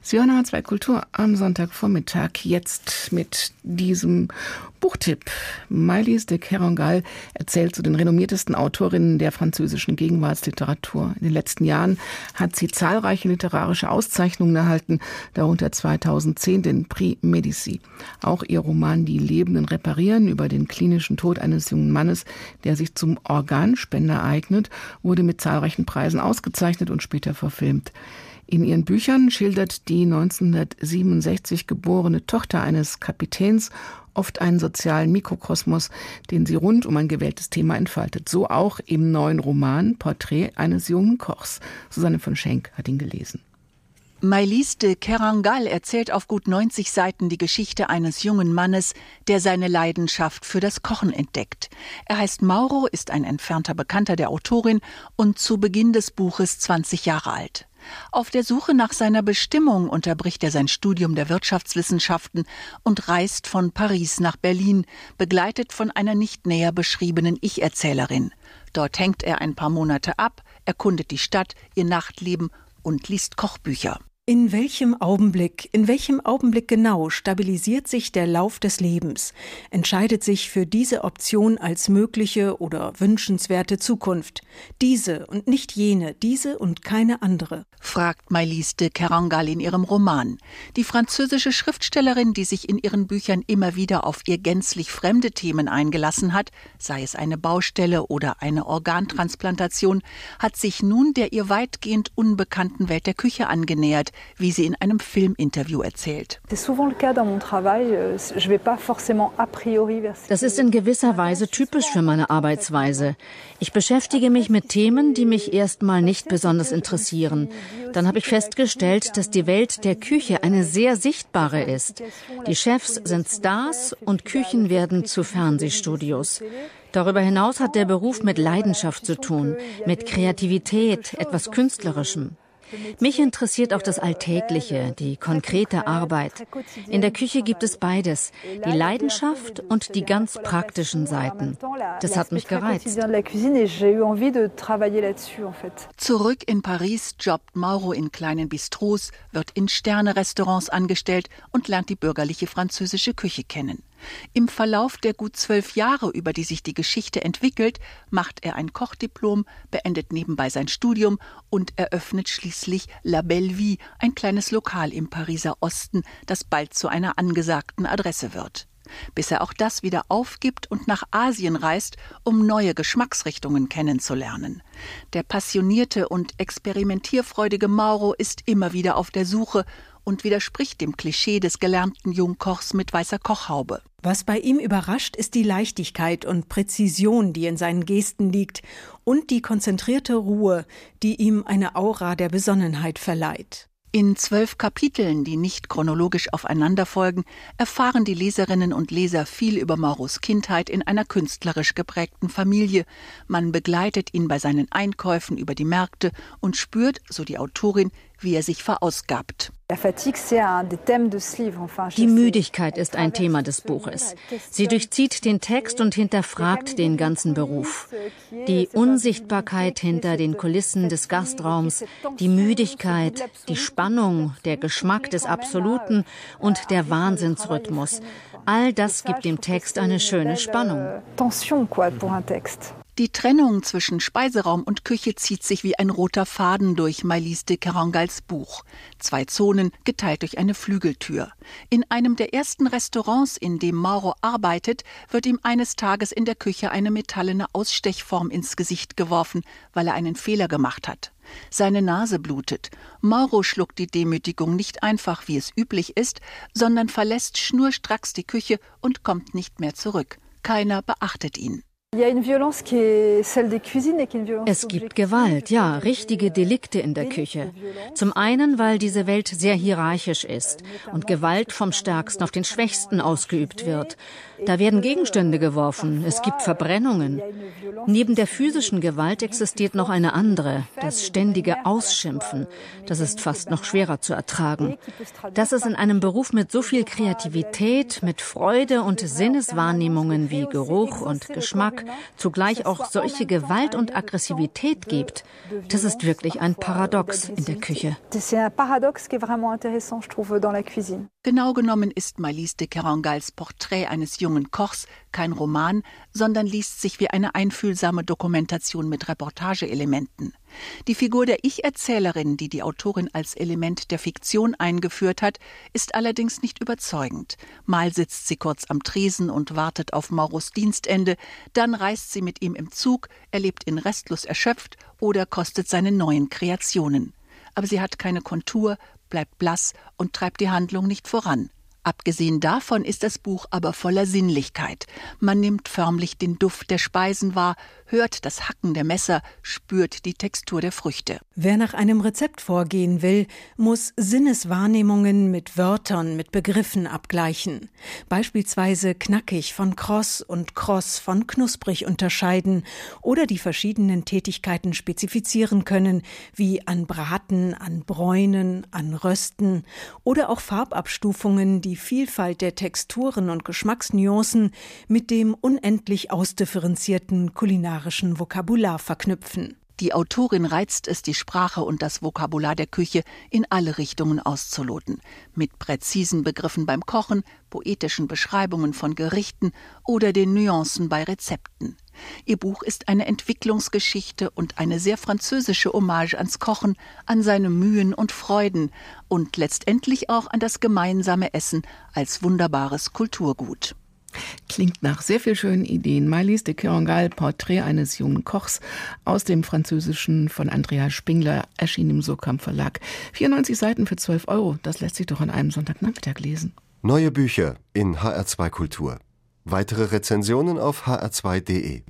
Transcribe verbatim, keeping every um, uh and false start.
Sie hören H zwei Kultur am Sonntagvormittag, jetzt mit diesem Buchtipp. Maëlys de Kerangal erzählt zu den renommiertesten Autorinnen der französischen Gegenwartsliteratur. In den letzten Jahren hat sie zahlreiche literarische Auszeichnungen erhalten, darunter zweitausendzehn den Prix Médicis. Auch ihr Roman Die Lebenden reparieren über den klinischen Tod eines jungen Mannes, der sich zum Organspender eignet, wurde mit zahlreichen Preisen ausgezeichnet und später verfilmt. In ihren Büchern schildert die neunzehnhundertsiebenundsechzig geborene Tochter eines Kapitäns oft einen sozialen Mikrokosmos, den sie rund um ein gewähltes Thema entfaltet. So auch im neuen Roman Porträt eines jungen Kochs. Susanne von Schenk hat ihn gelesen. Maëlys de Kerangal erzählt auf gut neunzig Seiten die Geschichte eines jungen Mannes, der seine Leidenschaft für das Kochen entdeckt. Er heißt Mauro, ist ein entfernter Bekannter der Autorin und zu Beginn des Buches zwanzig Jahre alt. Auf der Suche nach seiner Bestimmung unterbricht er sein Studium der Wirtschaftswissenschaften und reist von Paris nach Berlin, begleitet von einer nicht näher beschriebenen Ich-Erzählerin. Dort hängt er ein paar Monate ab, erkundet die Stadt, ihr Nachtleben und liest Kochbücher. In welchem Augenblick, in welchem Augenblick genau stabilisiert sich der Lauf des Lebens, entscheidet sich für diese Option als mögliche oder wünschenswerte Zukunft? Diese und nicht jene, diese und keine andere? Fragt Maëlys de Kerangal in ihrem Roman. Die französische Schriftstellerin, die sich in ihren Büchern immer wieder auf ihr gänzlich fremde Themen eingelassen hat, sei es eine Baustelle oder eine Organtransplantation, hat sich nun der ihr weitgehend unbekannten Welt der Küche angenähert, wie sie in einem Filminterview erzählt. Das ist in gewisser Weise typisch für meine Arbeitsweise. Ich beschäftige mich mit Themen, die mich erstmal nicht besonders interessieren. Dann habe ich festgestellt, dass die Welt der Küche eine sehr sichtbare ist. Die Chefs sind Stars und Küchen werden zu Fernsehstudios. Darüber hinaus hat der Beruf mit Leidenschaft zu tun, mit Kreativität, etwas Künstlerischem. Mich interessiert auch das Alltägliche, die konkrete Arbeit. In der Küche gibt es beides, die Leidenschaft und die ganz praktischen Seiten. Das hat mich gereizt. Zurück in Paris jobbt Mauro in kleinen Bistros, wird in Sterne-Restaurants angestellt und lernt die bürgerliche französische Küche kennen. Im Verlauf der gut zwölf Jahre, über die sich die Geschichte entwickelt, macht er ein Kochdiplom, beendet nebenbei sein Studium und eröffnet schließlich La Belle Vie, ein kleines Lokal im Pariser Osten, das bald zu einer angesagten Adresse wird. Bis er auch das wieder aufgibt und nach Asien reist, um neue Geschmacksrichtungen kennenzulernen. Der passionierte und experimentierfreudige Mauro ist immer wieder auf der Suche und widerspricht dem Klischee des gelernten Jungkochs mit weißer Kochhaube. Was bei ihm überrascht, ist die Leichtigkeit und Präzision, die in seinen Gesten liegt, und die konzentrierte Ruhe, die ihm eine Aura der Besonnenheit verleiht. In zwölf Kapiteln, die nicht chronologisch aufeinander folgen, erfahren die Leserinnen und Leser viel über Mauros Kindheit in einer künstlerisch geprägten Familie. Man begleitet ihn bei seinen Einkäufen über die Märkte und spürt, so die Autorin, wie er sich verausgabt. Die Müdigkeit ist ein Thema des Buches. Sie durchzieht den Text und hinterfragt den ganzen Beruf. Die Unsichtbarkeit hinter den Kulissen des Gastraums, die Müdigkeit, die Spannung, der Geschmack des Absoluten und der Wahnsinnsrhythmus. All das gibt dem Text eine schöne Spannung. Die Trennung zwischen Speiseraum und Küche zieht sich wie ein roter Faden durch Maëlys de Kerangals Buch. Zwei Zonen, geteilt durch eine Flügeltür. In einem der ersten Restaurants, in dem Mauro arbeitet, wird ihm eines Tages in der Küche eine metallene Ausstechform ins Gesicht geworfen, weil er einen Fehler gemacht hat. Seine Nase blutet. Mauro schluckt die Demütigung nicht einfach, wie es üblich ist, sondern verlässt schnurstracks die Küche und kommt nicht mehr zurück. Keiner beachtet ihn. Es gibt Gewalt, ja, richtige Delikte in der Küche. Zum einen, weil diese Welt sehr hierarchisch ist und Gewalt vom Stärksten auf den Schwächsten ausgeübt wird. Da werden Gegenstände geworfen, es gibt Verbrennungen. Neben der physischen Gewalt existiert noch eine andere, das ständige Ausschimpfen. Das ist fast noch schwerer zu ertragen. Das ist in einem Beruf mit so viel Kreativität, mit Freude und Sinneswahrnehmungen wie Geruch und Geschmack zugleich auch solche Gewalt und Aggressivität gibt, das ist wirklich ein Paradox in der Küche. Genau genommen ist Maëlys de Kerengals Porträt eines jungen Kochs kein Roman, sondern liest sich wie eine einfühlsame Dokumentation mit Reportageelementen. Die Figur der Ich-Erzählerin, die die Autorin als Element der Fiktion eingeführt hat, ist allerdings nicht überzeugend. Mal sitzt sie kurz am Tresen und wartet auf Mauros Dienstende, dann reist sie mit ihm im Zug, erlebt ihn restlos erschöpft oder kostet seine neuen Kreationen. Aber sie hat keine Kontur, bleibt blass und treibt die Handlung nicht voran. Abgesehen davon ist das Buch aber voller Sinnlichkeit. Man nimmt förmlich den Duft der Speisen wahr, hört das Hacken der Messer, spürt die Textur der Früchte. Wer nach einem Rezept vorgehen will, muss Sinneswahrnehmungen mit Wörtern, mit Begriffen abgleichen. Beispielsweise knackig von kross und kross von knusprig unterscheiden oder die verschiedenen Tätigkeiten spezifizieren können, wie an Braten, an Bräunen, an Rösten oder auch Farbabstufungen, die Vielfalt der Texturen und Geschmacksnuancen mit dem unendlich ausdifferenzierten kulinarischen Vokabular verknüpfen. Die Autorin reizt es, die Sprache und das Vokabular der Küche in alle Richtungen auszuloten. Mit präzisen Begriffen beim Kochen, poetischen Beschreibungen von Gerichten oder den Nuancen bei Rezepten. Ihr Buch ist eine Entwicklungsgeschichte und eine sehr französische Hommage ans Kochen, an seine Mühen und Freuden und letztendlich auch an das gemeinsame Essen als wunderbares Kulturgut. Klingt nach sehr viel schönen Ideen. Maëlys de Kerengal, Porträt eines jungen Kochs aus dem Französischen von Andrea Spingler, erschien im Surkamp Verlag. vierundneunzig Seiten für zwölf Euro, das lässt sich doch an einem Sonntagnachmittag lesen. Neue Bücher in H R zwei Kultur. Weitere Rezensionen auf h r zwei punkt de.